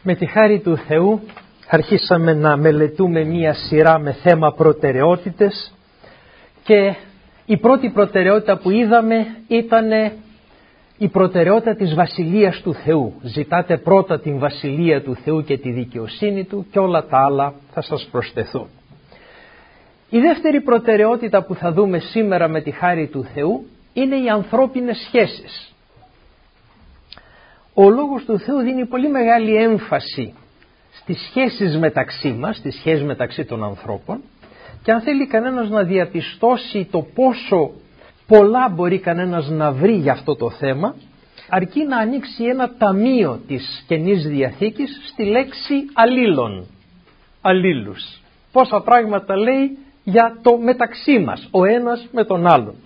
Με τη χάρη του Θεού αρχίσαμε να μελετούμε μία σειρά με θέμα προτεραιότητες και η πρώτη προτεραιότητα που είδαμε ήταν η προτεραιότητα της Βασιλείας του Θεού. Ζητάτε πρώτα την Βασιλεία του Θεού και τη δικαιοσύνη Του και όλα τα άλλα θα σας προσθεθούν. Η δεύτερη προτεραιότητα που θα δούμε σήμερα με τη χάρη του Θεού είναι οι ανθρώπινες σχέσεις. Ο Λόγος του Θεού δίνει πολύ μεγάλη έμφαση στις σχέσεις μεταξύ μας, στις σχέσεις μεταξύ των ανθρώπων, και αν θέλει κανένας να διαπιστώσει το πόσο πολλά μπορεί κανένας να βρει για αυτό το θέμα, αρκεί να ανοίξει ένα ταμείο της Καινής Διαθήκης στη λέξη αλλήλων, αλλήλους. Πόσα πράγματα λέει για το μεταξύ μας, ο ένας με τον άλλον.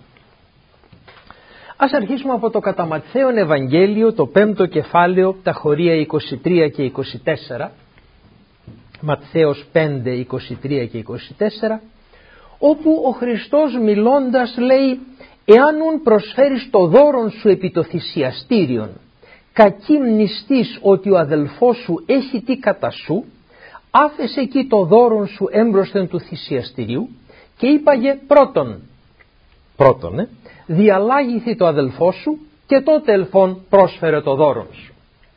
Ας αρχίσουμε από το κατά Ματθαίον Ευαγγέλιο, το 5ο κεφάλαιο, τα χωρία 23 και 24, Ματθαίος 5, 23 και 24, όπου ο Χριστός μιλώντας λέει: «Εάν ουν προσφέρεις το δώρον σου επί το θυσιαστήριον, κακή μνηστής ότι ο αδελφός σου έχει τι κατά σου, άφεσε εκεί το δώρον σου έμπροσθεν του θυσιαστηρίου και είπαγε πρώτον, διαλάγηθη το αδελφό σου και τότε ελθόν πρόσφερε το δώρον σου».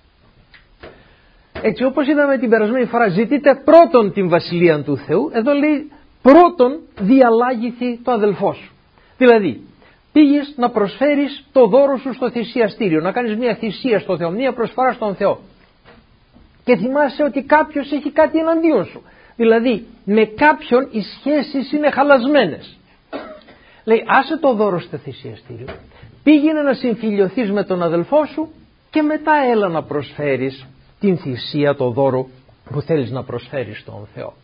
Έτσι, όπως είδαμε την περασμένη φορά, ζητείτε πρώτον την Βασιλεία του Θεού, εδώ λέει πρώτον διαλάγηθη το αδελφό σου. Δηλαδή πήγες να προσφέρεις το δώρο σου στο θυσιαστήριο, να κάνεις μια θυσία στο Θεό, μια προσφορά στον Θεό, και θυμάσαι ότι κάποιος έχει κάτι εναντίον σου, δηλαδή με κάποιον οι σχέσεις είναι χαλασμένες. Λέει άσε το δώρο στο θυσιαστήριο, πήγαινε να συμφιλιωθείς με τον αδελφό σου και μετά έλα να προσφέρεις την θυσία, το δώρο που θέλεις να προσφέρεις στον Θεό.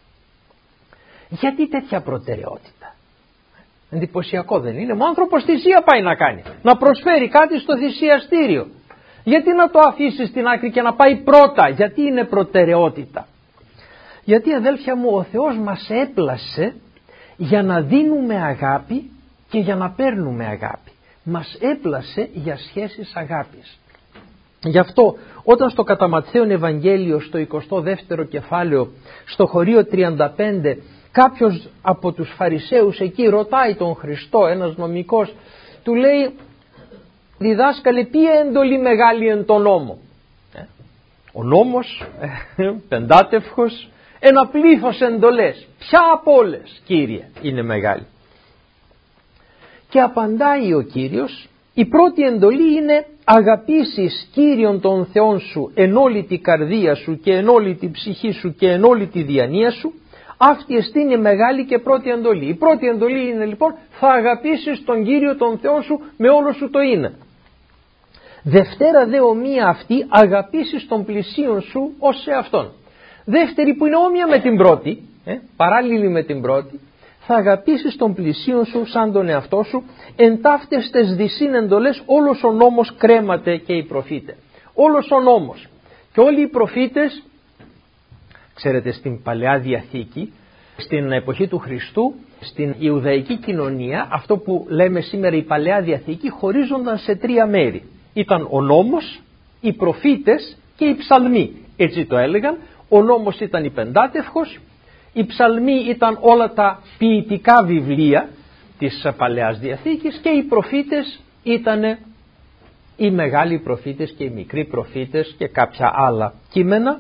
Γιατί τέτοια προτεραιότητα? Εντυπωσιακό δεν είναι? Ο άνθρωπος θυσία πάει να κάνει, να προσφέρει κάτι στο θυσιαστήριο. Γιατί να το αφήσεις στην άκρη και να πάει πρώτα? Γιατί είναι προτεραιότητα? Γιατί, αδέλφια μου, ο Θεός μας έπλασε για να δίνουμε αγάπη και για να παίρνουμε αγάπη. Μας έπλασε για σχέσεις αγάπης. Γι' αυτό όταν στο κατά Ματθαίον Ευαγγέλιο στο 22ο κεφάλαιο στο χωρίο 35 κάποιος από τους Φαρισαίους εκεί ρωτάει τον Χριστό, ένας νομικός, του λέει: «Διδάσκαλε, ποια εντολή μεγάλη εν το νόμο?» Ο νόμος, πεντάτευχος, ένα πλήθος εντολές. Ποια από όλες, Κύριε, είναι μεγάλη? Και απαντάει ο Κύριος: η πρώτη εντολή είναι αγαπήσεις Κύριον τον Θεόν σου εν όλη τη καρδία σου και εν όλη τη ψυχή σου και εν όλη τη διανία σου. Αυτή εστίν η μεγάλη και πρώτη εντολή. Η πρώτη εντολή είναι λοιπόν θα αγαπήσεις τον Κύριο τον Θεόν σου με όλο σου το είναι. Δευτέρα δε ομοία αυτή, αγαπήσεις τον πλησίον σου ως σε αυτόν. Δεύτερη, που είναι όμοια με την πρώτη, παράλληλη με την πρώτη, θα αγαπήσεις τον πλησίον σου σαν τον εαυτό σου, εν ταύτες τες δυσίν εντολές όλος ο νόμος κρέμαται και οι προφήτε. Όλος ο νόμος και όλοι οι προφήτες, ξέρετε, στην Παλαιά Διαθήκη, στην εποχή του Χριστού, στην Ιουδαϊκή κοινωνία, αυτό που λέμε σήμερα η Παλαιά Διαθήκη χωρίζονταν σε τρία μέρη. Ήταν ο νόμος, οι προφήτες και οι ψαλμοί. Έτσι το έλεγαν. Ο νόμος ήταν η πεντάτευχος, οι ψαλμοί ήταν όλα τα ποιητικά βιβλία της Παλαιάς Διαθήκης και οι προφήτες ήταν οι μεγάλοι προφήτες και οι μικροί προφήτες και κάποια άλλα κείμενα.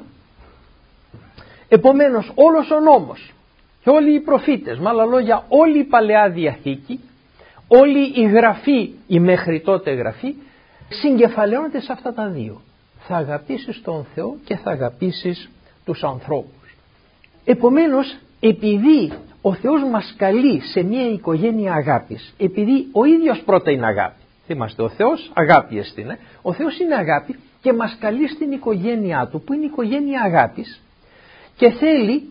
Επομένως όλος ο νόμος και όλοι οι προφήτες, με άλλα λόγια όλη η Παλαιά Διαθήκη, όλη η γραφή, η μέχρι τότε γραφή, συγκεφαλαιώνεται σε αυτά τα δύο. Θα αγαπήσεις τον Θεό και θα αγαπήσεις τους ανθρώπους. Επομένως, επειδή ο Θεός μας καλεί σε μια οικογένεια αγάπης, επειδή ο ίδιος πρώτα είναι αγάπη, θυμάστε, ο Θεός αγάπη εστίνε, ο Θεός είναι αγάπη και μας καλεί στην οικογένειά Του που είναι η οικογένεια αγάπης και θέλει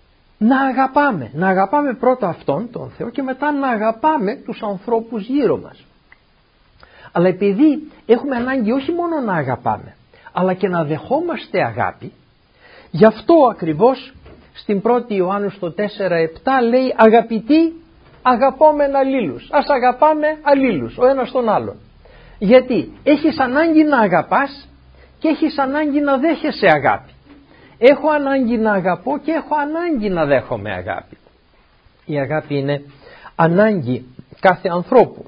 να αγαπάμε πρώτα Αυτόν τον Θεό και μετά να αγαπάμε τους ανθρώπους γύρω μας. Αλλά επειδή έχουμε ανάγκη όχι μόνο να αγαπάμε αλλά και να δεχόμαστε αγάπη, γι' αυτό ακριβώς στην 1η Ιωάννου στο 4:7 λέει: αγαπητοί, αγαπόμεν αλλήλους. Ας αγαπάμε αλλήλους ο ένας τον άλλον. Γιατί έχεις ανάγκη να αγαπάς και έχεις ανάγκη να δέχεσαι αγάπη. έχω ανάγκη να αγαπώ και έχω ανάγκη να δέχομαι αγάπη. Η αγάπη είναι ανάγκη κάθε ανθρώπου.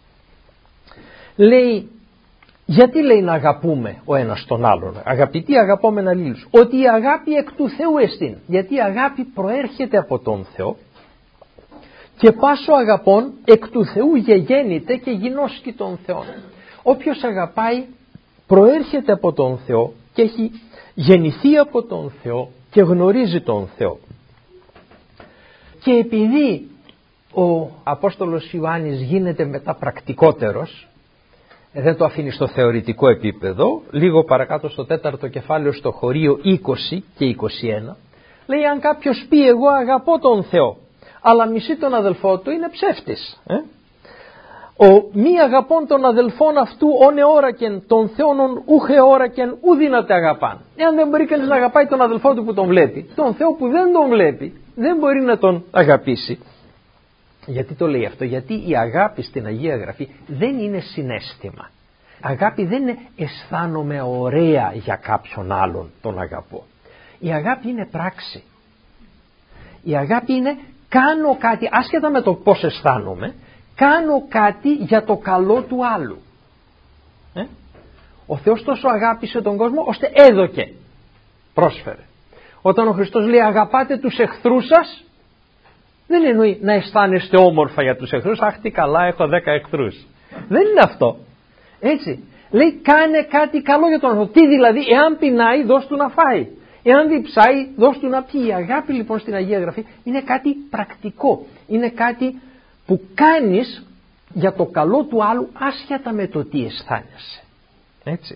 Λέει, γιατί λέει να αγαπούμε ο ένας τον άλλον? Αγαπητοί αγαπώμεν αλλήλους, ότι η αγάπη εκ του Θεού εστίν. Γιατί η αγάπη προέρχεται από τον Θεό και πάσο αγαπών εκ του Θεού γεγέννηται και γινώσκει τον Θεό. Όποιος αγαπάει προέρχεται από τον Θεό και έχει γεννηθεί από τον Θεό και γνωρίζει τον Θεό. Και επειδή ο Απόστολος Ιωάννης γίνεται μετά πρακτικότερος, δεν το αφήνει στο θεωρητικό επίπεδο, λίγο παρακάτω στο 4ο κεφάλαιο στο χωρίο 20 και 21, λέει, αν κάποιος πει εγώ αγαπώ τον Θεό αλλά μισεί τον αδελφό του, είναι ψεύτης. Ο μη αγαπών των αδελφών αυτού ον εώρακεν τον Θεόν ούχ εώρακεν ου δύναται αγαπάν. Εάν δεν μπορεί κανείς να αγαπάει τον αδελφό του που τον βλέπει, τον Θεό που δεν τον βλέπει δεν μπορεί να τον αγαπήσει. Γιατί το λέει αυτό? Γιατί η αγάπη στην Αγία Γραφή δεν είναι συναίσθημα. Αγάπη δεν είναι αισθάνομαι ωραία για κάποιον άλλον τον αγαπώ. Η αγάπη είναι πράξη. Η αγάπη είναι κάνω κάτι, άσχετα με το πώς αισθάνομαι, κάνω κάτι για το καλό του άλλου. Ο Θεός τόσο αγάπησε τον κόσμο ώστε έδωκε, πρόσφερε. Όταν ο Χριστός λέει αγαπάτε τους εχθρούς σας, δεν εννοεί να αισθάνεστε όμορφα για τους εχθρούς. Αχ τι καλά, έχω 10 εχθρούς. Δεν είναι αυτό. Έτσι. Λέει κάνε κάτι καλό για τον άνθρωπο. Τι δηλαδή? Εάν πεινάει δώσ' του να φάει. Εάν διψάει δώσ' του να πιει. Η αγάπη λοιπόν στην Αγία Γραφή είναι κάτι πρακτικό. Είναι κάτι που κάνεις για το καλό του άλλου άσχετα με το τι αισθάνεσαι. Έτσι.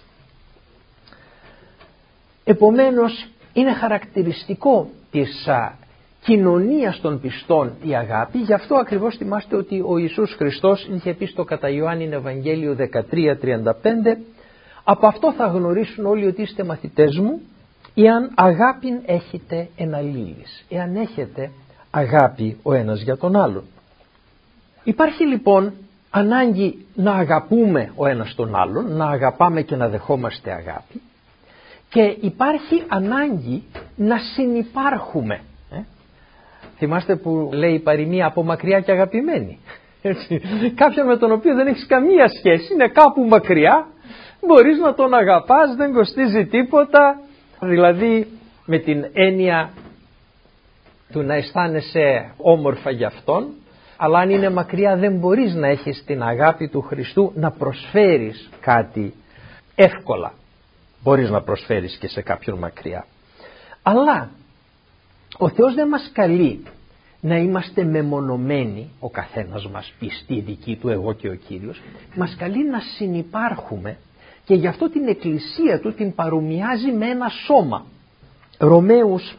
Επομένως είναι χαρακτηριστικό της κοινωνίας των πιστών η αγάπη. Γι' αυτό ακριβώς θυμάστε ότι ο Ιησούς Χριστός είχε πει στο κατά Ιωάννην Ευαγγέλιο 13:35, από αυτό θα γνωρίσουν όλοι ότι είστε μαθητές μου, εάν αγάπην έχετε εν αλλήλεις, εάν έχετε αγάπη ο ένας για τον άλλον. Υπάρχει λοιπόν ανάγκη να αγαπούμε ο ένας τον άλλον, να αγαπάμε και να δεχόμαστε αγάπη, και υπάρχει ανάγκη να συνυπάρχουμε. Θυμάστε που λέει η παροιμία από μακριά και αγαπημένη. Έτσι. Κάποιον με τον οποίο δεν έχεις καμία σχέση, είναι κάπου μακριά, μπορείς να τον αγαπάς, δεν κοστίζει τίποτα. Δηλαδή με την έννοια του να αισθάνεσαι όμορφα για αυτόν, αλλά αν είναι μακριά δεν μπορείς να έχεις την αγάπη του Χριστού να προσφέρεις κάτι εύκολα. Μπορείς να προσφέρεις και σε κάποιον μακριά. Αλλά ο Θεός δεν μας καλεί να είμαστε μεμονωμένοι, ο καθένας μας πιστοί δική του, εγώ και ο Κύριος. Μας καλεί να συνυπάρχουμε και γι' αυτό την εκκλησία του την παρομοιάζει με ένα σώμα. Ρωμαίους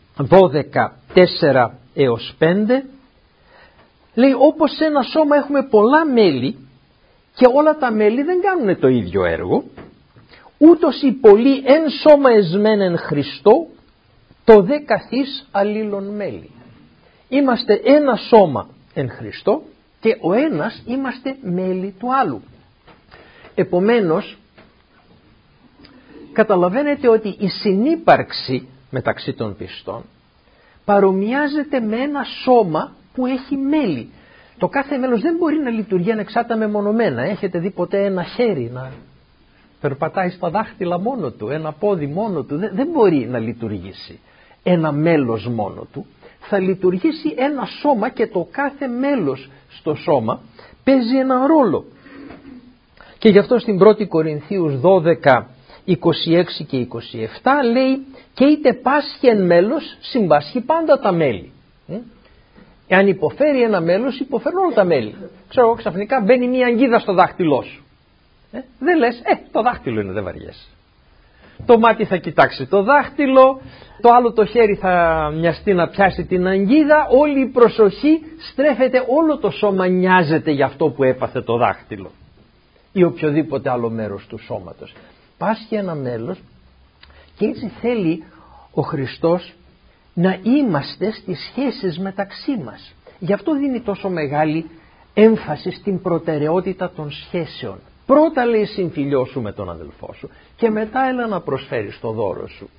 12:4 έως 5 λέει, όπως σε ένα σώμα έχουμε πολλά μέλη και όλα τα μέλη δεν κάνουν το ίδιο έργο, ούτως οι πολλοί εν σώμα εσμένεν Χριστό, το δε καθής αλλήλων μέλη. Είμαστε ένα σώμα εν Χριστώ και ο ένας είμαστε μέλη του άλλου. Επομένως καταλαβαίνετε ότι η συνύπαρξη μεταξύ των πιστών παρομοιάζεται με ένα σώμα που έχει μέλη. Το κάθε μέλος δεν μπορεί να λειτουργεί ανεξάρτητα μεμονωμένα. Έχετε δει ποτέ ένα χέρι να περπατάει στα δάχτυλα μόνο του, ένα πόδι μόνο του? Δεν μπορεί να λειτουργήσει ένα μέλος μόνο του. Θα λειτουργήσει ένα σώμα και το κάθε μέλος στο σώμα παίζει ένα ρόλο. Και γι' αυτό στην 1η Κορινθίους 12:26 και 27 λέει, και είτε πάσχει εν μέλος συμπάσχει πάντα τα μέλη. Εάν υποφέρει ένα μέλος, υποφέρουν όλα τα μέλη. Ξέρω εγώ, ξαφνικά μπαίνει μια αγκίδα στο δάχτυλό σου. Δεν λες, το δάχτυλο είναι, δεν βαριέσαι. Το μάτι θα κοιτάξει το δάχτυλο, το άλλο το χέρι θα μοιαστεί να πιάσει την αγκίδα, όλη η προσοχή στρέφεται, όλο το σώμα νοιάζεται για αυτό που έπαθε το δάχτυλο ή οποιοδήποτε άλλο μέρος του σώματος. Πάσχει ένα μέλος και έτσι θέλει ο Χριστός να είμαστε στις σχέσεις μεταξύ μας. Γι' αυτό δίνει τόσο μεγάλη έμφαση στην προτεραιότητα των σχέσεων. Πρώτα λέει συμφιλιώσου με τον αδελφό σου και μετά έλα να προσφέρεις το δώρο σου.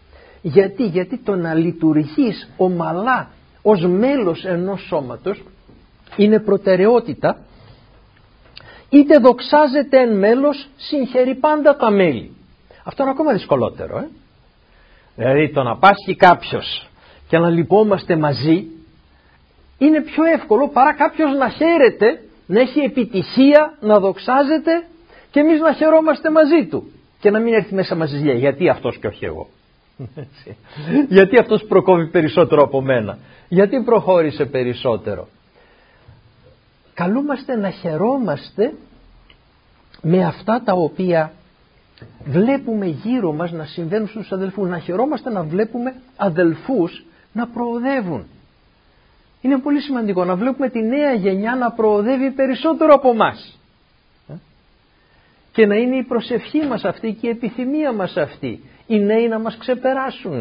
Γιατί το να λειτουργείς ομαλά ως μέλος ενός σώματος είναι προτεραιότητα. Είτε δοξάζεται εν μέλος, συγχαιρεί πάντα τα μέλη. Αυτό είναι ακόμα δυσκολότερο. Δηλαδή το να πάσχει κάποιος και να λυπόμαστε μαζί είναι πιο εύκολο παρά κάποιος να χαίρεται, να έχει επιτυχία, να δοξάζεται και εμείς να χαιρόμαστε μαζί του και να μην έρθει μέσα μας ζηλιά. Γιατί αυτός και όχι εγώ? Γιατί αυτός προκόβει περισσότερο από μένα? Γιατί προχώρησε περισσότερο? Καλούμαστε να χαιρόμαστε με αυτά τα οποία βλέπουμε γύρω μας να συμβαίνουν στους αδελφούς. Να χαιρόμαστε να βλέπουμε αδελφούς να προοδεύουν. Είναι πολύ σημαντικό να βλέπουμε τη νέα γενιά να προοδεύει περισσότερο από εμάς. Και να είναι η προσευχή μας αυτή και η επιθυμία μας αυτή. Οι νέοι να μας ξεπεράσουν.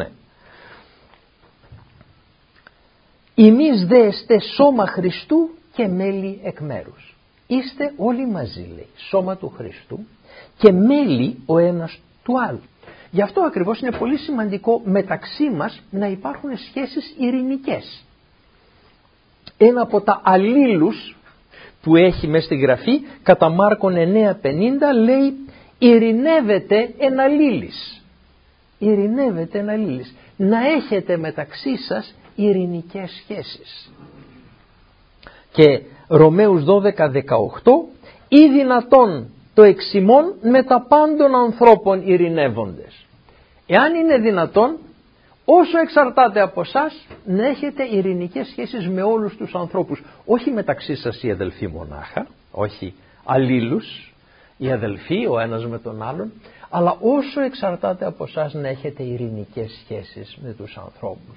Ημείς δε εστε σώμα Χριστού και μέλη εκ μέρους. Είστε όλοι μαζί, λέει, σώμα του Χριστού και μέλη ο ένας του άλλου. Γι' αυτό ακριβώς είναι πολύ σημαντικό μεταξύ μας να υπάρχουν σχέσεις ειρηνικές. Ένα από τα αλλήλους που έχει μέσα στη Γραφή, κατά Μάρκον 9:50, λέει ειρηνεύεται εν αλλήλεις. Ειρηνεύεται εν αλλήλεις. Να έχετε μεταξύ σας ειρηνικές σχέσεις. Και Ρωμαίους 12:18, ή δυνατόν το εξημών με τα πάντων ανθρώπων ειρηνεύοντες. Εάν είναι δυνατόν, όσο εξαρτάται από εσάς, να έχετε ειρηνικές σχέσεις με όλους τους ανθρώπους. Όχι μεταξύ σας οι αδελφοί μονάχα, όχι αλλήλους, οι αδελφοί ο ένας με τον άλλον, αλλά όσο εξαρτάται από εσάς να έχετε ειρηνικές σχέσεις με τους ανθρώπους.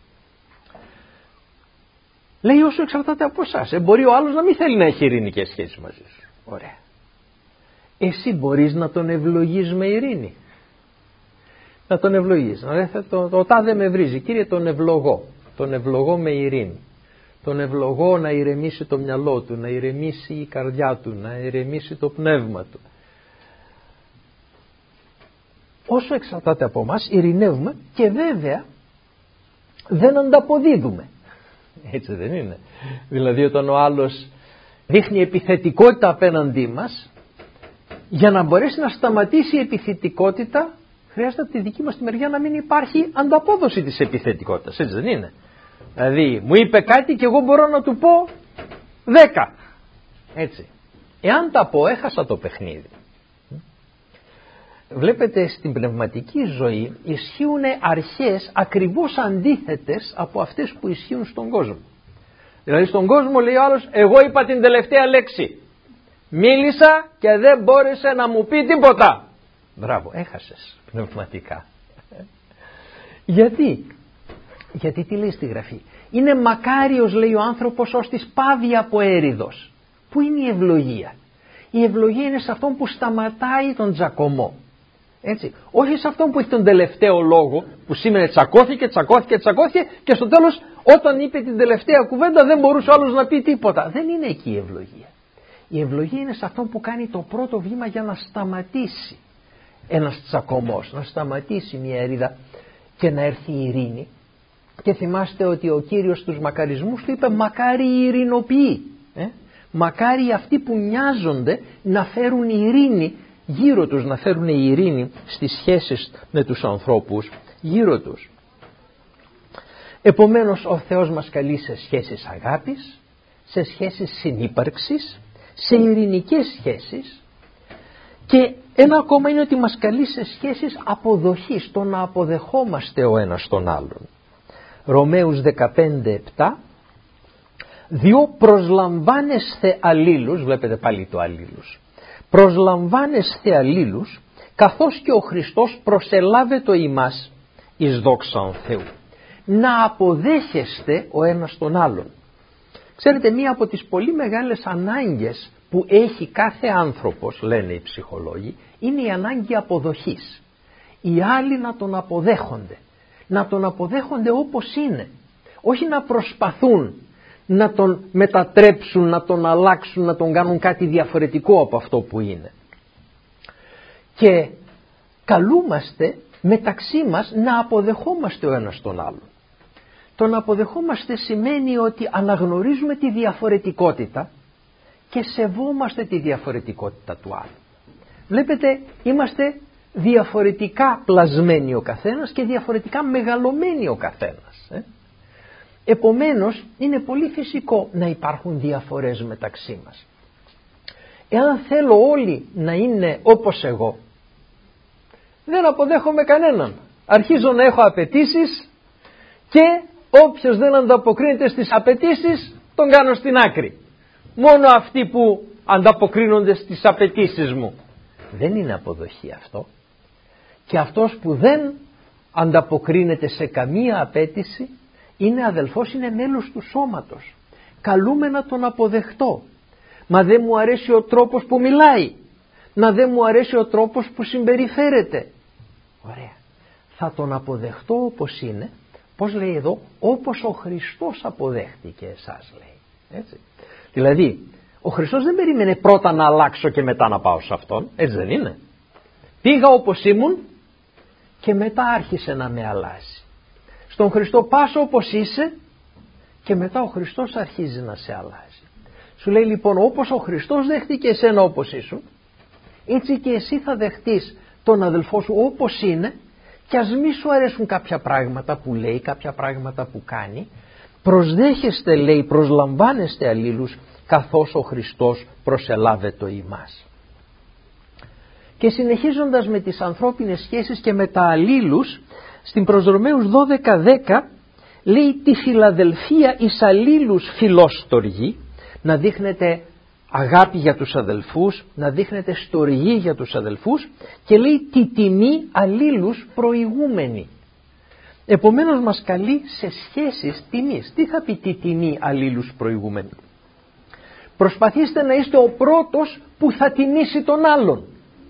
Λέει όσο εξαρτάται από εσάς. Μπορεί ο άλλος να μην θέλει να έχει ειρηνικές σχέσεις μαζί σου. Ωραία. Εσύ μπορείς να τον ευλογείς με ειρήνη? Να τον ευλογείς. Το τάδε με βρίζει. Κύριε, τον ευλογώ. Τον ευλογώ με ειρήνη. Τον ευλογώ να ηρεμήσει το μυαλό του, να ηρεμήσει η καρδιά του, να ηρεμήσει το πνεύμα του. Όσο εξαρτάται από εμάς, ειρηνεύουμε και βέβαια δεν ανταποδίδουμε. Έτσι δεν είναι? Δηλαδή όταν ο άλλος δείχνει επιθετικότητα απέναντί μας, για να μπορέσει να σταματήσει η επιθετικότητα χρειάζεται από τη δική μας τη μεριά να μην υπάρχει ανταπόδοση της επιθετικότητας. Έτσι δεν είναι? Δηλαδή μου είπε κάτι και εγώ μπορώ να του πω 10. Έτσι. Εάν τα πω, έχασα το παιχνίδι. Βλέπετε, στην πνευματική ζωή ισχύουν αρχές ακριβώς αντίθετες από αυτές που ισχύουν στον κόσμο. Δηλαδή στον κόσμο λέει ο άλλος, εγώ είπα την τελευταία λέξη. Μίλησα και δεν μπόρεσε να μου πει τίποτα. Μπράβο, έχασες πνευματικά. Γιατί τι λέει στη Γραφή? Είναι μακάριος, λέει ο άνθρωπος, ως της πάβει από έριδος. Πού είναι η ευλογία? Η ευλογία είναι σε αυτόν που σταματάει τον τζακωμό. Έτσι. Όχι σε αυτόν που έχει τον τελευταίο λόγο, που σήμερα τσακώθηκε και στο τέλος όταν είπε την τελευταία κουβέντα δεν μπορούσε ο άλλος να πει τίποτα. Δεν είναι εκεί η ευλογία. Η ευλογία είναι σε αυτόν που κάνει το πρώτο βήμα για να σταματήσει ένας τσακωμός, να σταματήσει μια ερίδα και να έρθει η ειρήνη. Και θυμάστε ότι ο Κύριος στους μακαρισμούς του είπε μακάρι οι ειρηνοποιοί. Μακάρι αυτοί που νοιάζονται να φέρουν ειρήνη γύρω τους, να φέρουν ειρήνη στις σχέσεις με τους ανθρώπους γύρω τους. Επομένως ο Θεός μας καλεί σε σχέσεις αγάπης, σε σχέσεις συνύπαρξης, σε ειρηνικές σχέσεις, και ένα ακόμα είναι ότι μας καλεί σε σχέσεις αποδοχής, το να αποδεχόμαστε ο ένας τον άλλον. Ρωμαίους 15:7, διό προσλαμβάνεσθε αλλήλους, βλέπετε πάλι το αλλήλους, προσλαμβάνεσθε αλλήλους καθώς και ο Χριστός προσελάβετο ημάς εις δόξαν Θεού. Να αποδέχεστε ο ένας τον άλλον. Ξέρετε, μία από τις πολύ μεγάλες ανάγκες που έχει κάθε άνθρωπος, λένε οι ψυχολόγοι, είναι η ανάγκη αποδοχής. Οι άλλοι να τον αποδέχονται. Να τον αποδέχονται όπως είναι. Όχι να προσπαθούν να τον μετατρέψουν, να τον αλλάξουν, να τον κάνουν κάτι διαφορετικό από αυτό που είναι. Και καλούμαστε μεταξύ μας να αποδεχόμαστε ο ένας τον άλλον. Το να αποδεχόμαστε σημαίνει ότι αναγνωρίζουμε τη διαφορετικότητα και σεβόμαστε τη διαφορετικότητα του άλλου. Βλέπετε, είμαστε διαφορετικά πλασμένοι ο καθένας και διαφορετικά μεγαλωμένοι ο καθένας. Επομένως είναι πολύ φυσικό να υπάρχουν διαφορές μεταξύ μας. Εάν θέλω όλοι να είναι όπως εγώ, δεν αποδέχομαι κανέναν. Αρχίζω να έχω απαιτήσεις και όποιος δεν ανταποκρίνεται στις απαιτήσεις τον κάνω στην άκρη. Μόνο αυτοί που ανταποκρίνονται στις απαιτήσεις μου. Δεν είναι αποδοχή αυτό. Και αυτός που δεν ανταποκρίνεται σε καμία απέτηση είναι αδελφός, είναι μέλος του σώματος. Καλούμε να τον αποδεχτώ. Μα δεν μου αρέσει ο τρόπος που μιλάει. Μα δεν μου αρέσει ο τρόπος που συμπεριφέρεται. Ωραία. Θα τον αποδεχτώ όπως είναι. Πώς λέει εδώ, όπως ο Χριστός αποδέχτηκε εσάς, λέει. Έτσι. Δηλαδή, ο Χριστός δεν περίμενε πρώτα να αλλάξω και μετά να πάω σε Αυτόν. Έτσι δεν είναι? Πήγα όπως ήμουν και μετά άρχισε να με αλλάζει. Στον Χριστό πας όπως είσαι και μετά ο Χριστός αρχίζει να σε αλλάζει. Σου λέει λοιπόν, όπως ο Χριστός δέχτηκε εσένα όπως ήσουν, έτσι και εσύ θα δεχτείς τον αδελφό σου όπως είναι, και ας μη σου αρέσουν κάποια πράγματα που λέει, κάποια πράγματα που κάνει. Προσδέχεστε, λέει, προσλαμβάνεστε αλλήλους καθώς ο Χριστός προσελάβετο ημάς. Και συνεχίζοντας με τις ανθρώπινες σχέσεις και με τα αλλήλους, στην προς Ρωμαίους 12:10 λέει τη φιλαδελφία εις αλλήλους φιλόστοργη, να δείχνετε αγάπη για τους αδελφούς, να δείχνετε στοργή για τους αδελφούς, και λέει τη τιμή αλλήλους προηγούμενη. Επομένως μας καλεί σε σχέσεις τιμής. Τι θα πει τη τιμή αλλήλους προηγούμενη? Προσπαθήστε να είστε ο πρώτος που θα τιμήσει τον άλλον.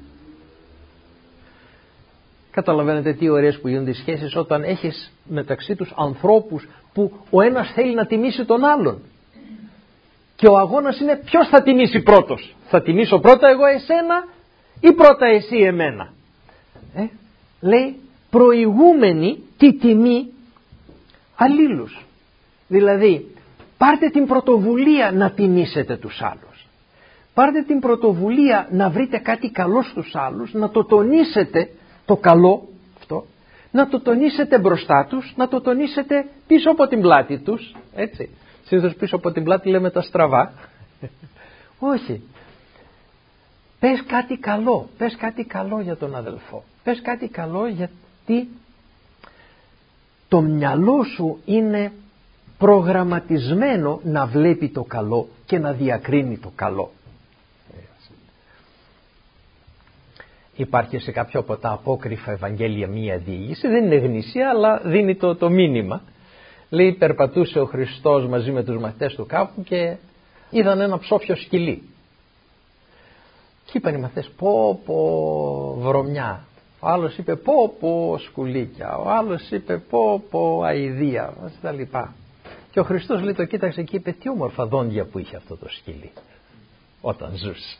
Καταλαβαίνετε τι ωραίες που γίνονται οι σχέσεις όταν έχεις μεταξύ τους ανθρώπους που ο ένας θέλει να τιμήσει τον άλλον. Και ο αγώνας είναι ποιος θα τιμήσει πρώτος. Θα τιμήσω πρώτα εγώ εσένα ή πρώτα εσύ εμένα? Λέει προηγούμενη τη τιμή αλλήλους. Δηλαδή πάρτε την πρωτοβουλία να τιμήσετε τους άλλους. Πάρτε την πρωτοβουλία να βρείτε κάτι καλό στους άλλους, να το τονίσετε το καλό αυτό, να το τονίσετε μπροστά τους, να το τονίσετε πίσω από την πλάτη τους, έτσι. Συνήθως πίσω από την πλάτη λέμε τα στραβά. Όχι. Πες κάτι καλό, πες κάτι καλό για τον αδελφό. Πες κάτι καλό, γιατί το μυαλό σου είναι προγραμματισμένο να βλέπει το καλό και να διακρίνει το καλό. Υπάρχει σε κάποιο από τα απόκριφα Ευαγγέλια μία διήγηση, δεν είναι γνήσια αλλά δίνει το μήνυμα. Λέει περπατούσε ο Χριστός μαζί με τους μαθητές του κάπου και είδαν ένα ψόφιο σκυλί. Και είπαν οι μαθητές πω βρωμιά. Ο άλλος είπε πω σκουλίκια. Ο άλλος είπε πω αηδία τα λοιπά. Και ο Χριστός λέει το κοίταξε και είπε τι όμορφα δόντια που είχε αυτό το σκυλί όταν ζούσε.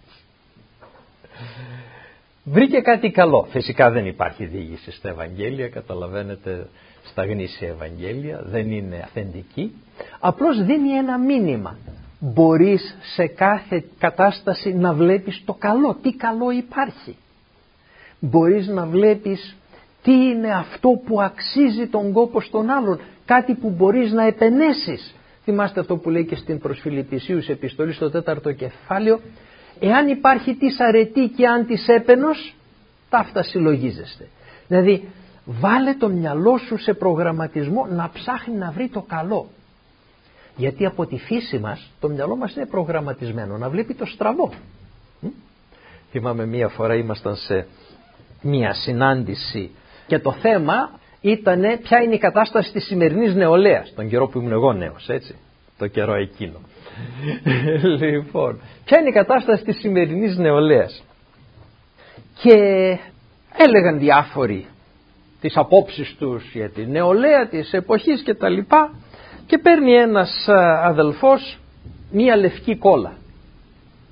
Βρήκε κάτι καλό. Φυσικά δεν υπάρχει διήγηση στα Ευαγγέλια, καταλαβαίνετε, στα γνήσια Ευαγγέλια δεν είναι αυθεντική. Απλώς δίνει ένα μήνυμα. Μπορείς σε κάθε κατάσταση να βλέπεις το καλό, τι καλό υπάρχει. Μπορείς να βλέπεις τι είναι αυτό που αξίζει τον κόπο στον άλλον, κάτι που μπορείς να επενέσεις. Θυμάστε αυτό που λέει και στην προς Φιλιππισίους επιστολή στο 4ο κεφάλαιο, εάν υπάρχει της αρετή και αν της έπαινος, ταύτα συλλογίζεστε. Δηλαδή βάλε το μυαλό σου σε προγραμματισμό να ψάχνει να βρει το καλό. Γιατί από τη φύση μας το μυαλό μας είναι προγραμματισμένο να βλέπει το στραβό. Θυμάμαι μία φορά ήμασταν σε μία συνάντηση και το θέμα ήταν ποια είναι η κατάσταση της σημερινής νεολαίας, τον καιρό που ήμουν εγώ νέος, έτσι, το καιρό εκείνο. Λοιπόν, ποια είναι η κατάσταση της σημερινής νεολαίας? Και έλεγαν διάφοροι τις απόψεις τους για τη νεολαία της εποχής και τα λοιπά, και παίρνει ένας αδελφός μία λευκή κόλλα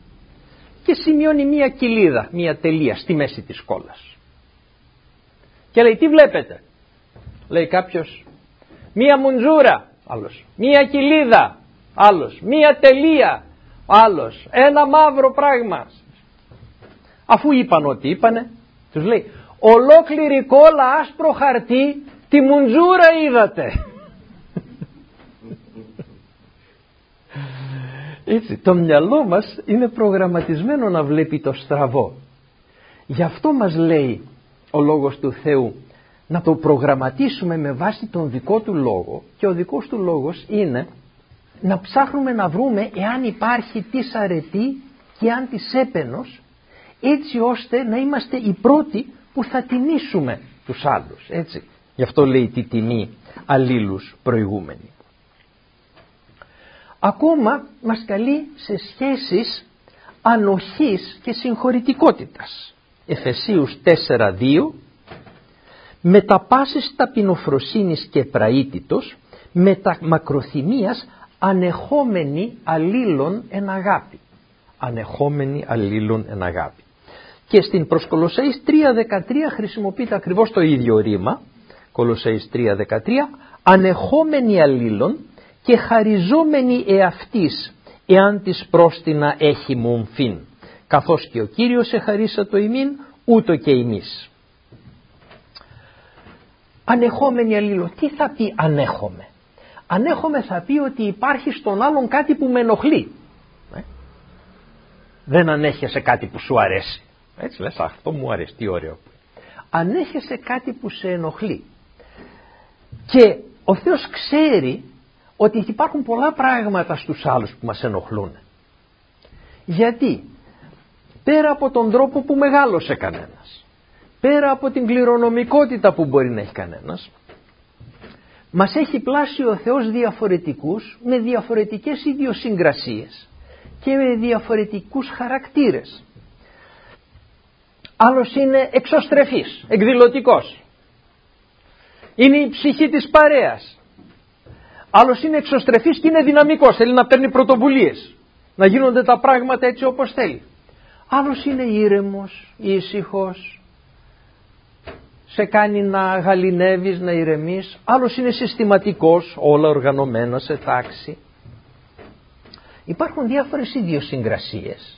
και σημειώνει μία κοιλίδα, μία τελεία στη μέση της κόλλας Και λέει, τι βλέπετε? Λέει κάποιος, μία μουντζούρα, άλλος, μία κοιλίδα, άλλος, μία τελεία, άλλος, ένα μαύρο πράγμα. Αφού είπαν ό,τι είπανε, τους λέει, ολόκληρη κόλλα άσπρο χαρτί, τη μουντζούρα είδατε. Έτσι, το μυαλό μας είναι προγραμματισμένο να βλέπει το στραβό. Γι' αυτό μας λέει ο Λόγος του Θεού να το προγραμματίσουμε με βάση τον δικό του λόγο, και ο δικός του λόγος είναι να ψάχνουμε να βρούμε εάν υπάρχει της αρετή και αν της έπαινος, έτσι ώστε να είμαστε οι πρώτοι που θα τιμήσουμε τους άλλους. Έτσι. Γι' αυτό λέει τη τιμή αλλήλους προηγούμενη. Ακόμα μας καλεί σε σχέσεις ανοχής και συγχωρητικότητας. Εφεσίους 4:2, με τα πάσης ταπεινοφροσύνης και πραήτητος, με τα μακροθυμίας ανεχόμενοι αλλήλων εν αγάπη. Ανεχόμενοι αλλήλων εν αγάπη. Και στην προς Κολοσσαείς 3:13 χρησιμοποιείται ακριβώς το ίδιο ρήμα, Κολοσσαείς 3:13, ανεχόμενοι αλλήλων και χαριζόμενοι εαυτής, εάν της πρόστινα έχει μομφήν, καθώς και ο Κύριος εχαρίσα το ημίν, ούτω και εμείς. Ανεχόμενοι αλλήλων, τι θα πει ανέχομαι? Ανέχομαι θα πει ότι υπάρχει στον άλλον κάτι που με ενοχλεί. Δεν ανέχεσαι κάτι που σου αρέσει. Έτσι λες, αυτό μου αρέσει, τι ωραίο. Ανέχεσαι κάτι που σε ενοχλεί. Και ο Θεός ξέρει ότι υπάρχουν πολλά πράγματα στους άλλους που μας ενοχλούν. Γιατί πέρα από τον τρόπο που μεγάλωσε κανένας, πέρα από την κληρονομικότητα που μπορεί να έχει κανένας, μας έχει πλάσει ο Θεός διαφορετικούς, με διαφορετικές ιδιοσυγκρασίες και με διαφορετικούς χαρακτήρες. Άλλος είναι εξωστρεφής, εκδηλωτικός. Είναι η ψυχή της παρέας. Άλλος είναι εξωστρεφής και είναι δυναμικός, θέλει να παίρνει πρωτοβουλίες, να γίνονται τα πράγματα έτσι όπως θέλει. Άλλος είναι ήρεμος, ήσυχος, σε κάνει να γαληνεύεις, να ηρεμείς. Άλλος είναι συστηματικός, όλα οργανωμένα σε τάξη. Υπάρχουν διάφορες ιδιοσυγκρασίες.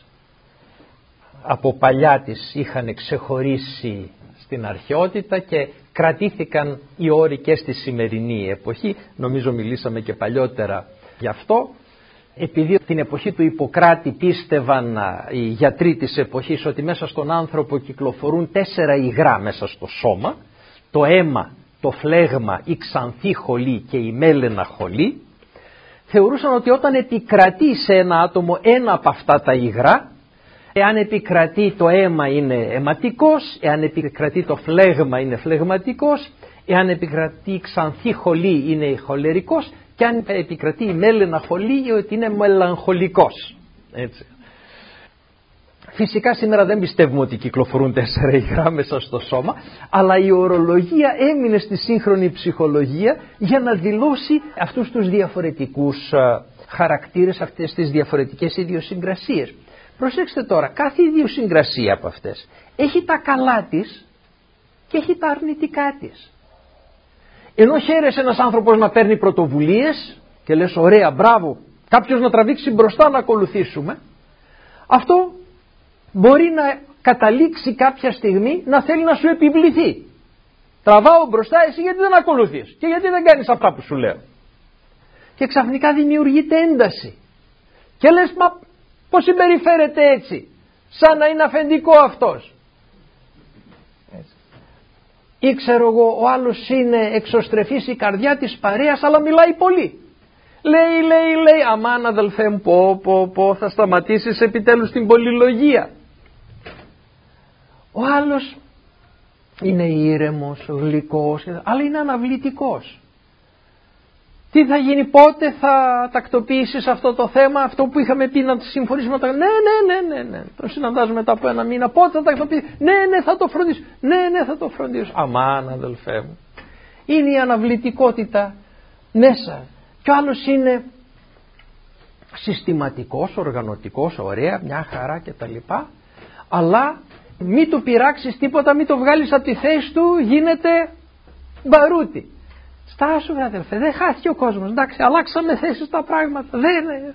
Από παλιά τις είχαν ξεχωρίσει στην αρχαιότητα και κρατήθηκαν οι όροι και στη σημερινή εποχή. Νομίζω μιλήσαμε και παλιότερα γι' αυτό. Επειδή την εποχή του Ιπποκράτη πίστευαν οι γιατροί της εποχής ότι μέσα στον άνθρωπο κυκλοφορούν 4 υγρά μέσα στο σώμα, το αίμα, το φλέγμα, η ξανθή χολή και η μέλαινα χολή, θεωρούσαν ότι όταν επικρατεί σε ένα άτομο ένα από αυτά τα υγρά, εάν επικρατεί το αίμα είναι αιματικός, εάν επικρατεί το φλέγμα είναι φλεγματικός, εάν επικρατεί η ξανθή χολή είναι χολερικός, και αν επικρατεί η μέλαινα χολή ότι είναι μελαγχολικός. Έτσι. Φυσικά σήμερα δεν πιστεύουμε ότι κυκλοφορούν 4 υγρά μέσα στο σώμα, αλλά η ορολογία έμεινε στη σύγχρονη ψυχολογία για να δηλώσει αυτούς τους διαφορετικούς χαρακτήρες, αυτές τις διαφορετικές ιδιοσυγκρασίες. Προσέξτε τώρα, κάθε ιδιοσυγκρασία από αυτές έχει τα καλά της και έχει τα αρνητικά της. Ενώ χαίρεσαι ένας άνθρωπος να παίρνει πρωτοβουλίες και λες ωραία, μπράβο, κάποιος να τραβήξει μπροστά να ακολουθήσουμε, αυτό μπορεί να καταλήξει κάποια στιγμή να θέλει να σου επιβληθεί. Τραβάω μπροστά, εσύ γιατί δεν ακολουθείς και γιατί δεν κάνεις αυτά που σου λέω. Και ξαφνικά δημιουργείται ένταση. Και λες, μα πώς συμπεριφέρεται έτσι, σαν να είναι αφεντικό αυτός. Έτσι. Ή ξέρω εγώ, ο άλλος είναι εξωστρεφής η καρδιά της παρέας, αλλά μιλάει πολύ. Λέει, αμάν αδελφέ μου, πω, θα σταματήσεις επιτέλους την πολυλογία. Ο άλλος είναι ήρεμος, γλυκός, αλλά είναι αναβλητικός. Τι θα γίνει, πότε θα τακτοποιήσεις αυτό το θέμα, αυτό που είχαμε πει να συμφωνήσουμε. Ναι. Το συναντάς μετά από 1 μήνα. Πότε θα τακτοποιήσεις? Ναι, θα το φροντίσω. Ναι, θα το φροντίσω. Αμάν αδελφέ μου. Είναι η αναβλητικότητα μέσα. Και ο άλλος είναι συστηματικός, οργανωτικός, ωραία, μια χαρά κτλ. Αλλά Μη του πειράξεις τίποτα, μη το βγάλεις από τη θέση του, γίνεται μπαρούτι. Στάσου αδελφέ, δεν χάθηκε ο κόσμος, εντάξει, αλλάξαμε θέσεις τα πράγματα, δεν...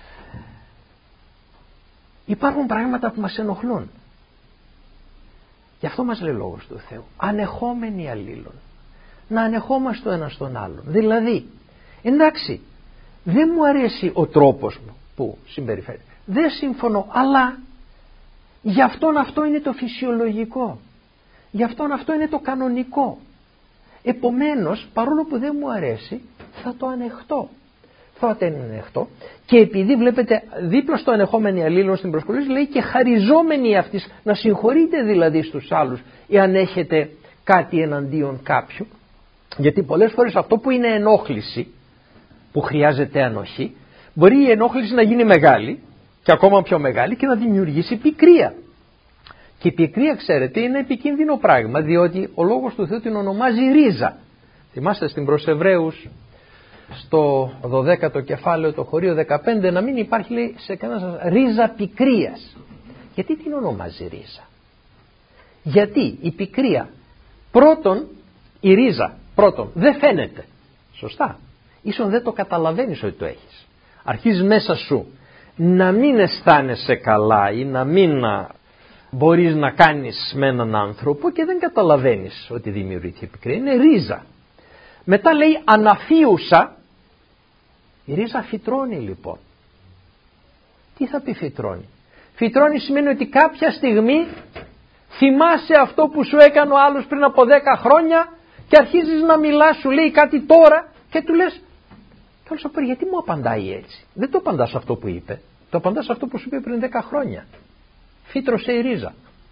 Υπάρχουν πράγματα που μας ενοχλούν. Γι' αυτό μας λέει λόγος του Θεού, ανεχόμενοι αλλήλων. Να ανεχόμαστε ο ένας τον άλλον. Δηλαδή, εντάξει, δεν μου αρέσει ο τρόπος μου που συμπεριφέρεται, δεν συμφωνώ, αλλά γι' αυτόν αυτό είναι το φυσιολογικό, γι' αυτόν αυτό είναι το κανονικό. Επομένως, παρόλο που δεν μου αρέσει, θα το ανεχτώ. Θα το ανεχτώ. Και επειδή βλέπετε δίπλα στο ανεχόμενοι αλλήλων στην προσκολήση, λέει και χαριζόμενοι αυτής, να συγχωρείτε δηλαδή στους άλλους εάν έχετε κάτι εναντίον κάποιου. Γιατί πολλές φορές αυτό που είναι ενόχληση, που χρειάζεται ανοχή, μπορεί η ενόχληση να γίνει μεγάλη και ακόμα πιο μεγάλη και να δημιουργήσει πικρία. Και η πικρία, ξέρετε, είναι επικίνδυνο πράγμα, διότι ο λόγος του Θεού την ονομάζει ρίζα. Θυμάστε στην προς Εβραίους, στο 12ο κεφάλαιο, το χωρίο 15, να μην υπάρχει, λέει, σε κανένα ρίζα πικρίας. Γιατί την ονομάζει ρίζα? Γιατί η πικρία, πρώτον, η ρίζα, πρώτον, δεν φαίνεται. Σωστά. Ίσον δεν το καταλαβαίνεις ότι το έχεις. Αρχίζεις μέσα σου να μην αισθάνεσαι καλά ή να μην μπορείς να κάνεις με έναν άνθρωπο και δεν καταλαβαίνεις ότι δημιουργείται η πικρία. Είναι ρίζα. Μετά λέει αναφίουσα. Η ρίζα φυτρώνει λοιπόν. Τι θα πει φυτρώνει? Φυτρώνει σημαίνει ότι κάποια στιγμή θυμάσαι αυτό που σου έκανε ο άλλος πριν από 10 χρόνια και αρχίζεις να μιλάς, σου λέει κάτι τώρα και του λες, τέλος πάντων, γιατί μου απαντάει έτσι? Δεν το απαντάς αυτό που είπε, το απαντάς αυτό που σου είπε πριν 10 χρόνια. Φύτρωσε η ρίζα.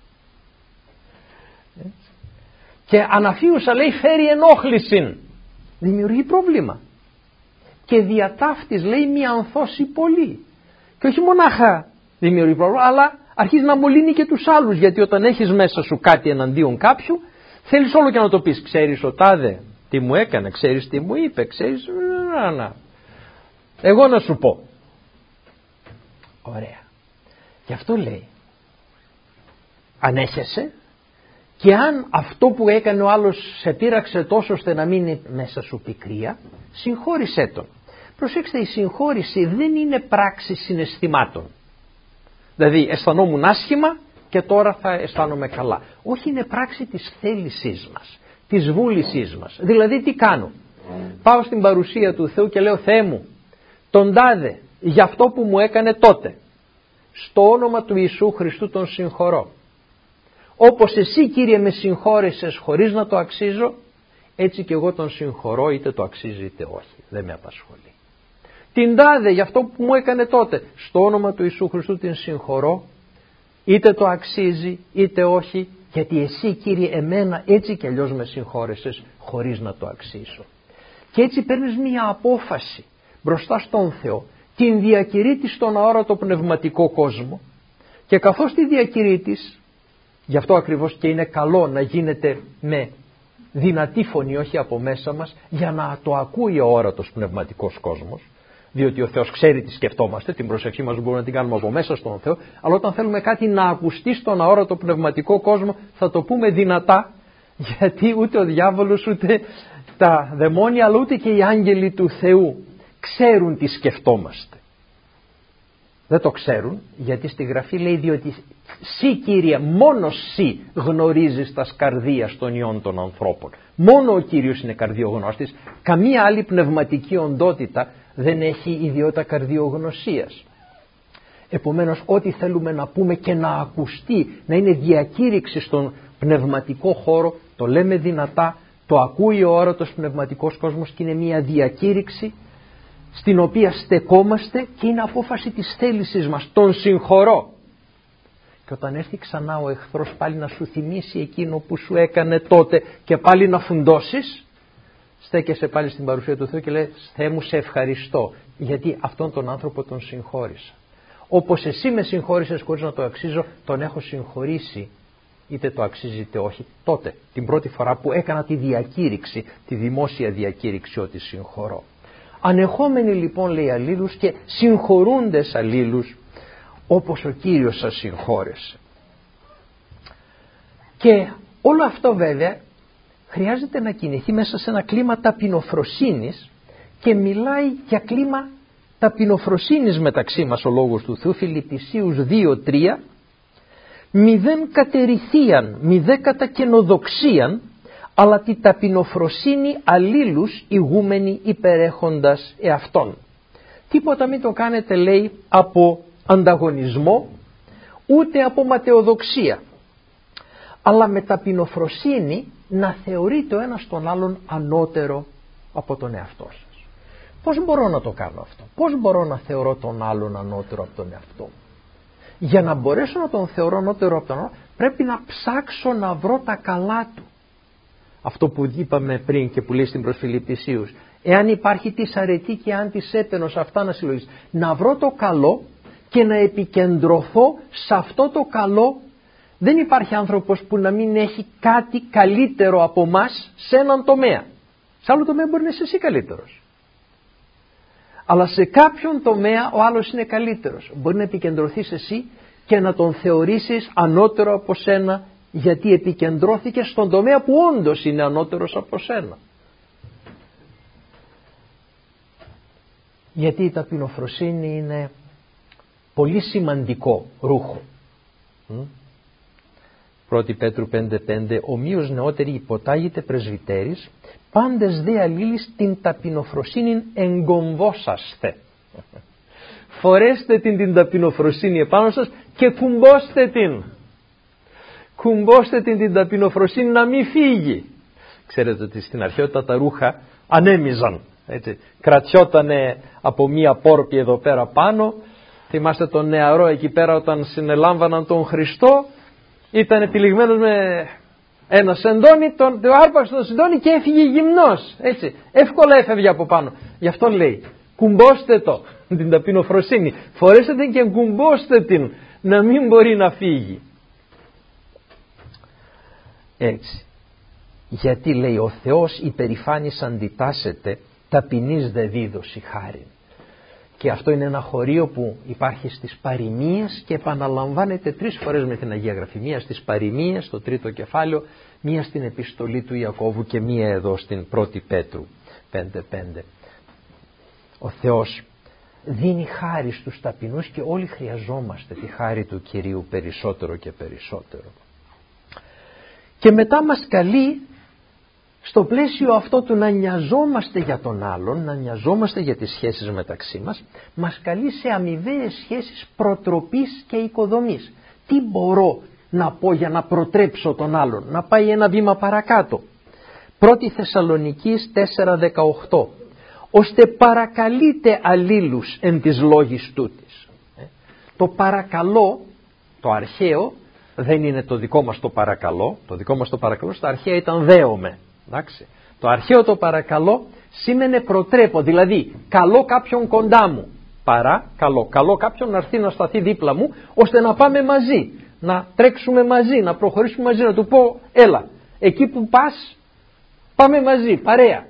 Και αναφίουσα, λέει, φέρει ενόχληση. Δημιουργεί πρόβλημα. Και διατάφτης, λέει, μη ανθώσει πολύ. Και όχι μονάχα δημιουργεί πρόβλημα, αλλά αρχίζει να μολύνει και τους άλλους. Γιατί όταν έχεις μέσα σου κάτι εναντίον κάποιου, θέλεις όλο και να το πεις. Ξέρεις ο τάδε τι μου έκανε, ξέρεις τι μου είπε, ξέρεις... Εγώ να σου πω. Ωραία. Γι' αυτό λέει, ανέχεσαι, και αν αυτό που έκανε ο άλλος σε πείραξε τόσο ώστε να μείνει μέσα σου πικρία, συγχώρησέ τον. Προσέξτε, η συγχώρηση δεν είναι πράξη συναισθημάτων. Δηλαδή αισθανόμουν άσχημα και τώρα θα αισθάνομαι καλά. Όχι, είναι πράξη της θέλησής μας, της βούλησής μας. Δηλαδή τι κάνω? Πάω στην παρουσία του Θεού και λέω, Θεέ μου, τον τάδε για αυτό που μου έκανε τότε, στο όνομα του Ιησού Χριστού τον συγχωρώ. Όπως εσύ, Κύριε, με συγχώρεσες χωρίς να το αξίζω, έτσι και εγώ τον συγχωρώ, είτε το αξίζει είτε όχι. Δεν με απασχολεί. Την τάδε για αυτό που μου έκανε τότε, στο όνομα του Ιησού Χριστού την συγχωρώ, είτε το αξίζει είτε όχι, γιατί εσύ, Κύριε, εμένα έτσι κι αλλιώς με συγχώρεσες χωρίς να το αξίσω. Και έτσι παίρνεις μία απόφαση μπροστά στον Θεό, την διακηρύττεις στον αόρατο πνευματικό κόσμο, και καθώς τη διακηρύττεις, γι' αυτό ακριβώς και είναι καλό να γίνεται με δυνατή φωνή, όχι από μέσα μας, για να το ακούει ο αόρατος πνευματικός κόσμος, διότι ο Θεός ξέρει τι σκεφτόμαστε, την προσευχή μας μπορούμε να την κάνουμε από μέσα στον Θεό, αλλά όταν θέλουμε κάτι να ακουστεί στον αόρατο πνευματικό κόσμο, θα το πούμε δυνατά, γιατί ούτε ο διάβολος, ούτε τα δαιμόνια, αλλά ούτε και οι άγγελοι του Θεού ξέρουν τι σκεφτόμαστε. Δεν το ξέρουν, γιατί στη Γραφή λέει, διότι Συ, Κύριε, μόνο Συ γνωρίζεις τα καρδίας των ιών των ανθρώπων. Μόνο ο Κύριος είναι καρδιογνώστης. Καμία άλλη πνευματική οντότητα δεν έχει ιδιότητα καρδιογνωσίας. Επομένως, ό,τι θέλουμε να πούμε και να ακουστεί, να είναι διακήρυξη στον πνευματικό χώρο, το λέμε δυνατά, το ακούει ο όρατος πνευματικός κόσμος και είναι μια διακήρυξη στην οποία στεκόμαστε και είναι απόφαση της θέλησης μας. Τον συγχωρώ. Και όταν έρθει ξανά ο εχθρός πάλι να σου θυμίσει εκείνο που σου έκανε τότε και πάλι να φουντώσεις, στέκεσαι πάλι στην παρουσία του Θεού και λέει, Θεέ μου, σε ευχαριστώ, γιατί αυτόν τον άνθρωπο τον συγχώρησα. Όπως εσύ με συγχώρησες χωρίς να το αξίζω, τον έχω συγχωρήσει, είτε το αξίζει είτε όχι, τότε, την πρώτη φορά που έκανα τη διακήρυξη, τη δημόσια διακήρυξη ότι συγχωρώ. Ανεχόμενοι λοιπόν, λέει, αλλήλους και συγχωρούντες αλλήλους, όπως ο Κύριος σας συγχώρεσε. Και όλο αυτό βέβαια χρειάζεται να κινηθεί μέσα σε ένα κλίμα ταπεινοφροσύνης και μιλάει για κλίμα ταπεινοφροσύνης μεταξύ μας ο λόγος του Θεού. Φιλιππισίους 2:3, μηδέν κατερηθίαν, μηδέ κατά καινοδοξίαν, αλλά τη ταπεινοφροσύνη αλλήλους ηγούμενοι υπερέχοντας εαυτόν. Τίποτα μην το κάνετε, λέει, από ανταγωνισμό, ούτε από ματαιοδοξία, αλλά με ταπεινοφροσύνη να θεωρείτε ο ένας τον άλλον ανώτερο από τον εαυτό σας. Πώς μπορώ να το κάνω αυτό? Πώς μπορώ να θεωρώ τον άλλον ανώτερο από τον εαυτό μου? Για να μπορέσω να τον θεωρώ ανώτερο από τον άλλον, πρέπει να ψάξω να βρω τα καλά του. Αυτό που είπαμε πριν και που λέει στην προς Φιλιππισίους, εάν υπάρχει της αρετή και αν της έπαινος, αυτά να συλλογείς, να βρω το καλό και να επικεντρωθώ σε αυτό το καλό. Δεν υπάρχει άνθρωπος που να μην έχει κάτι καλύτερο από μας σε έναν τομέα. Σε άλλο τομέα μπορεί να είσαι εσύ καλύτερος, αλλά σε κάποιον τομέα ο άλλος είναι καλύτερος. Μπορεί να επικεντρωθείς εσύ και να τον θεωρήσεις ανώτερο από σένα, γιατί επικεντρώθηκε στον τομέα που όντως είναι ανώτερος από σένα. Γιατί η ταπεινοφροσύνη είναι πολύ σημαντικό ρούχο. 1 Πέτρου 5:5, ομοίως νεότεροι υποτάγετε πρεσβυτέρης, πάντες δε αλλήλεις την ταπεινοφροσύνην εγκομβόσαστε. Φορέστε την ταπεινοφροσύνη επάνω σας και κουμπώστε την. Κουμπώστε την ταπεινοφροσύνη να μην φύγει. Ξέρετε ότι στην αρχαιότητα τα ρούχα ανέμιζαν. Έτσι. Κρατιότανε από μία πόρπη εδώ πέρα πάνω. Θυμάστε τον νεαρό εκεί πέρα όταν συνελάμβαναν τον Χριστό. Ήταν επιλεγμένος με ένα σεντόνι, τον άρπαξε το σεντόνι και έφυγε γυμνός. Έτσι. Εύκολα έφευγε από πάνω. Γι' αυτό λέει, κουμπώστε την ταπεινοφροσύνη. Φορέστε την και κουμπώστε την, να μην μπορεί να φύγει. Έτσι. Γιατί λέει, ο Θεός υπερηφάνης αντιτάσσεται, ταπεινής δε δίδωση χάριν. Και αυτό είναι ένα χωρίο που υπάρχει στις παροιμίες και επαναλαμβάνεται 3 φορές με την Αγία Γραφή. Μία στις παροιμίες, στο 3ο κεφάλαιο, μία στην επιστολή του Ιακώβου και μία εδώ στην 1η Πέτρου 5:5. Ο Θεός δίνει χάρη στους ταπεινούς και όλοι χρειαζόμαστε τη χάρη του Κυρίου περισσότερο και περισσότερο. Και μετά μας καλεί στο πλαίσιο αυτό του να νοιαζόμαστε για τον άλλον, να νοιαζόμαστε για τις σχέσεις μεταξύ μας καλεί σε αμοιβαίες σχέσεις προτροπής και οικοδομής. Τι μπορώ να πω για να προτρέψω τον άλλον, να πάει ένα βήμα παρακάτω? 1η Θεσσαλονικής 4:18, ώστε παρακαλείτε αλλήλους εν της λόγης τούτης. Το παρακαλώ, το αρχαίο, δεν είναι το δικό μας το παρακαλώ. Το δικό μας το παρακαλώ στα αρχαία ήταν δέομαι. Εντάξει. Το αρχαίο το σήμαινε προτρέπω, δηλαδή καλώ κάποιον κοντά μου. Καλώ κάποιον να έρθει να σταθεί δίπλα μου, ώστε να πάμε μαζί, να τρέξουμε μαζί, να προχωρήσουμε μαζί, να του πω έλα, εκεί που πας πάμε μαζί, παρέα.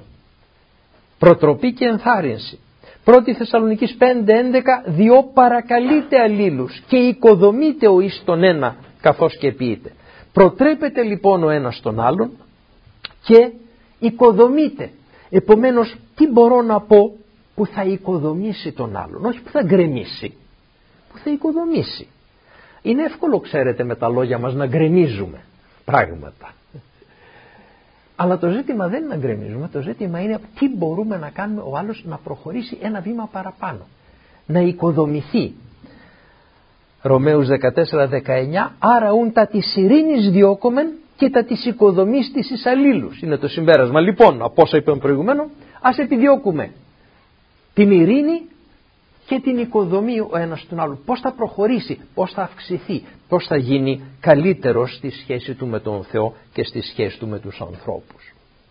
Προτροπή και ενθάρρυνση. 1η Θεσσαλονικής 5:11, διό παρακαλείτε αλλήλους και οικοδομείτε ο εις τον ένα καθώς και ποιείτε. Προτρέπετε λοιπόν ο ένας τον άλλον και οικοδομείτε. Επομένως, τι μπορώ να πω που θα οικοδομήσει τον άλλον? Όχι που θα γκρεμίσει, που θα οικοδομήσει. Είναι εύκολο, ξέρετε, με τα λόγια μας να γκρεμίζουμε πράγματα. Αλλά το ζήτημα δεν είναι να γκρεμίζουμε, το ζήτημα είναι τι μπορούμε να κάνουμε ο άλλος να προχωρήσει ένα βήμα παραπάνω, να οικοδομηθεί. Ρωμαίους 14:19, άρα ούν τα της ειρήνης διώκομεν και τα της οικοδομής της εις αλλήλους. Είναι το συμπέρασμα. Λοιπόν, από όσα είπαμε προηγουμένως, ας επιδιώκουμε την ειρήνη και την οικοδομή ο ένας τον άλλον. Πώς θα προχωρήσει, πώς θα αυξηθεί, πώς θα γίνει καλύτερος στη σχέση του με τον Θεό και στη σχέση του με τους ανθρώπους.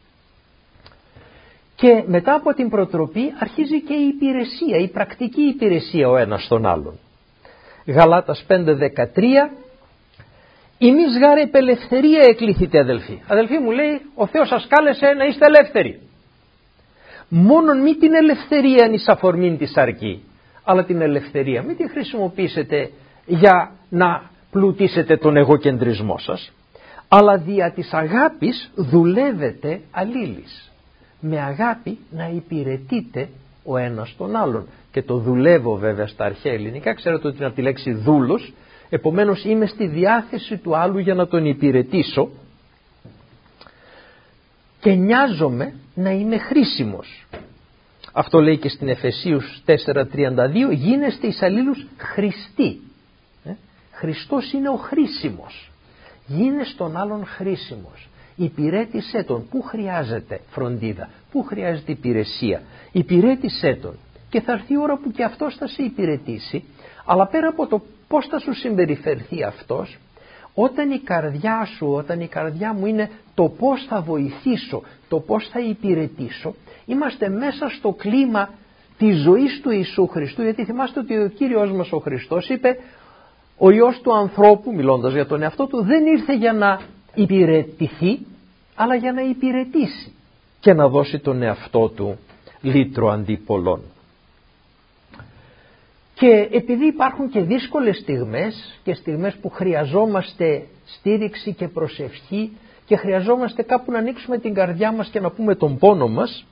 Και μετά από την προτροπή αρχίζει και η υπηρεσία, η πρακτική υπηρεσία ο ένας τον άλλον. Γαλάτας 5:13, ημείς γάρε επελευθερία εκλήθητε αδελφοί. Αδελφοί μου, λέει, ο Θεός σας κάλεσε να είστε ελεύθεροι. Μόνον μη την ελευθερία εις αφορμήν της αρκεί, αλλά την ελευθερία μην τη χρησιμοποιήσετε για να πλουτίσετε τον εγωκεντρισμό σας, αλλά δια της αγάπης δουλεύετε αλλήλεις. Με αγάπη να υπηρετείτε ο ένας τον άλλον. Και το δουλεύω βέβαια στα αρχαία ελληνικά, ξέρετε ότι είναι από τη λέξη δούλος, επομένως είμαι στη διάθεση του άλλου για να τον υπηρετήσω και νοιάζομαι να είμαι χρήσιμος. Αυτό λέει και στην Εφεσίους 4:32, γίνεστε εις αλλήλους χρηστοί. Χριστός είναι ο χρήσιμος. Γίνε στον άλλον χρήσιμος. Υπηρέτησέ τον. Πού χρειάζεται φροντίδα, πού χρειάζεται υπηρεσία. Υπηρέτησέ τον. Και θα έρθει η ώρα που και αυτός θα σε υπηρετήσει. Αλλά πέρα από το πώς θα σου συμπεριφερθεί αυτός, όταν η καρδιά σου, όταν η καρδιά μου είναι το πώς θα βοηθήσω, το πώς θα υπηρετήσω, είμαστε μέσα στο κλίμα της ζωής του Ιησού Χριστού. Γιατί θυμάστε ότι ο Κύριος μας ο Χριστός είπε, ο Υιός του ανθρώπου, μιλώντας για τον εαυτό του, δεν ήρθε για να υπηρετηθεί, αλλά για να υπηρετήσει και να δώσει τον εαυτό του λύτρο αντί πολλών. Και επειδή υπάρχουν και δύσκολες στιγμές και στιγμές που χρειαζόμαστε στήριξη και προσευχή και χρειαζόμαστε κάπου να ανοίξουμε την καρδιά μας και να πούμε τον πόνο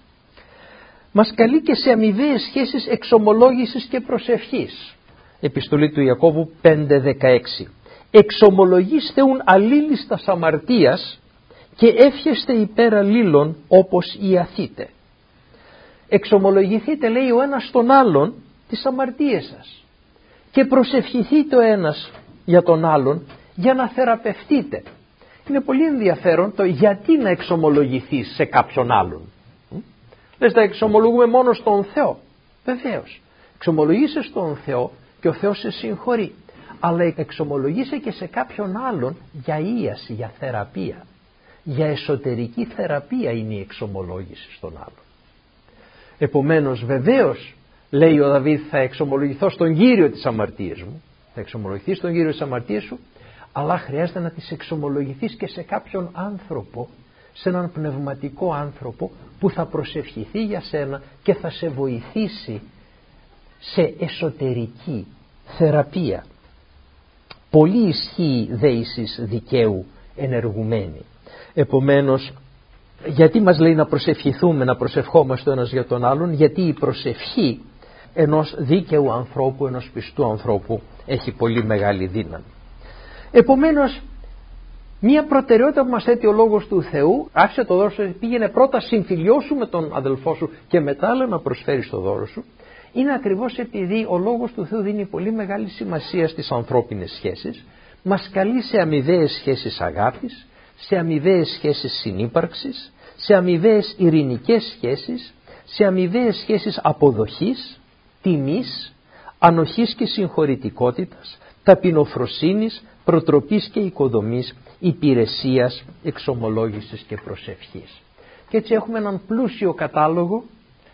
μας καλεί και σε αμοιβαίες σχέσεις εξομολόγησης και προσευχής. Επιστολή του Ιακώβου 5:16. Εξομολογείς Θεούν αλλήλιστας αμαρτίας και εύχεστε υπέρ αλλήλων όπως ιαθείτε. Εξομολογηθείτε, λέει, ο ένας τον άλλον τις αμαρτίες σας και προσευχηθείτε ο ένας για τον άλλον για να θεραπευτείτε. Είναι πολύ ενδιαφέρον το γιατί να εξομολογηθείς σε κάποιον άλλον. Λες, τα εξομολογούμε μόνο στον Θεό. Βεβαίως, εξομολογείσαι στον Θεό και ο Θεός σε συγχωρεί, αλλά εξομολογείσαι και σε κάποιον άλλον για ίαση, για θεραπεία, για εσωτερική θεραπεία είναι η εξομολόγηση στον άλλον. Επομένως βεβαίως, λέει ο Δαβίδ, θα εξομολογηθώ στον Κύριο τις αμαρτίες μου, θα εξομολογηθείς στον Κύριο τις αμαρτίες σου, αλλά χρειάζεται να τις εξομολογηθείς και σε κάποιον άνθρωπο, σε έναν πνευματικό άνθρωπο που θα προσευχηθεί για σένα και θα σε βοηθήσει σε εσωτερική θεραπεία. Πολύ ισχύει δέησης δικαίου ενεργουμένη. Επομένως, γιατί μας λέει να προσευχηθούμε, να προσευχόμαστε ο ένας για τον άλλον? Γιατί η προσευχή ενός δίκαιου ανθρώπου, ενός πιστού ανθρώπου έχει πολύ μεγάλη δύναμη. Επομένως, μία προτεραιότητα που μας θέτει ο Λόγος του Θεού, άφησε το δώρο σου, πήγαινε πρώτα συμφιλιώσου με τον αδελφό σου και μετά άλλο να προσφέρεις το δώρο σου, είναι ακριβώς επειδή ο Λόγος του Θεού δίνει πολύ μεγάλη σημασία στις ανθρώπινες σχέσεις, μας καλεί σε αμοιβαίες σχέσεις αγάπης, σε αμοιβαίες σχέσεις συνύπαρξης, σε αμοιβαίες ειρηνικές σχέσεις, σε αμοιβαίες σχέσεις αποδοχής, τιμής, ανοχής και συγχωρητικότητας, ταπεινοφροσύνης, προτροπής και οικοδομής, υπηρεσίας, εξομολόγησης και προσευχής. Και έτσι έχουμε έναν πλούσιο κατάλογο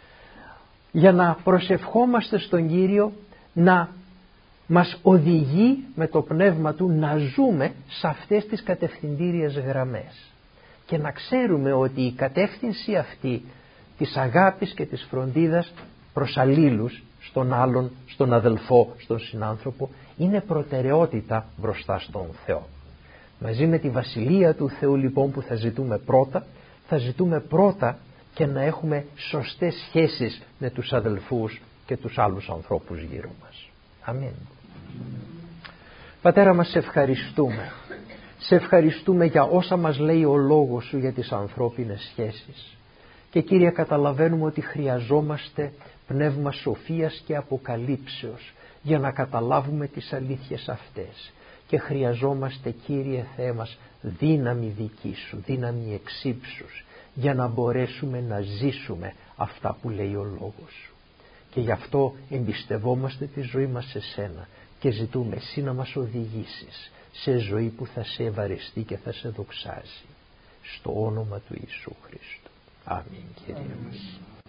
για να προσευχόμαστε στον Κύριο να μας οδηγεί με το πνεύμα Του να ζούμε σε αυτές τις κατευθυντήριες γραμμές και να ξέρουμε ότι η κατεύθυνση αυτή της αγάπης και της φροντίδας προς αλλήλους, στον άλλον, στον αδελφό, στον συνάνθρωπο, είναι προτεραιότητα μπροστά στον Θεό. Μαζί με τη Βασιλεία του Θεού λοιπόν που θα ζητούμε πρώτα και να έχουμε σωστές σχέσεις με τους αδελφούς και τους άλλους ανθρώπους γύρω μας. Αμήν. Πατέρα μας, σε ευχαριστούμε. Σε ευχαριστούμε για όσα μας λέει ο Λόγος Σου για τις ανθρώπινες σχέσεις. Και Κύριε, καταλαβαίνουμε ότι χρειαζόμαστε πνεύμα σοφίας και αποκαλύψεως για να καταλάβουμε τις αλήθειες αυτές. Και χρειαζόμαστε, Κύριε Θεέ μας, δύναμη δική Σου, δύναμη εξύψους, για να μπορέσουμε να ζήσουμε αυτά που λέει ο Λόγος Σου. Και γι' αυτό εμπιστευόμαστε τη ζωή μας σε Σένα και ζητούμε Εσύ να μας οδηγήσεις σε ζωή που θα σε ευαρεστεί και θα σε δοξάζει. Στο όνομα του Ιησού Χριστού. Αμήν, Κύριε μας.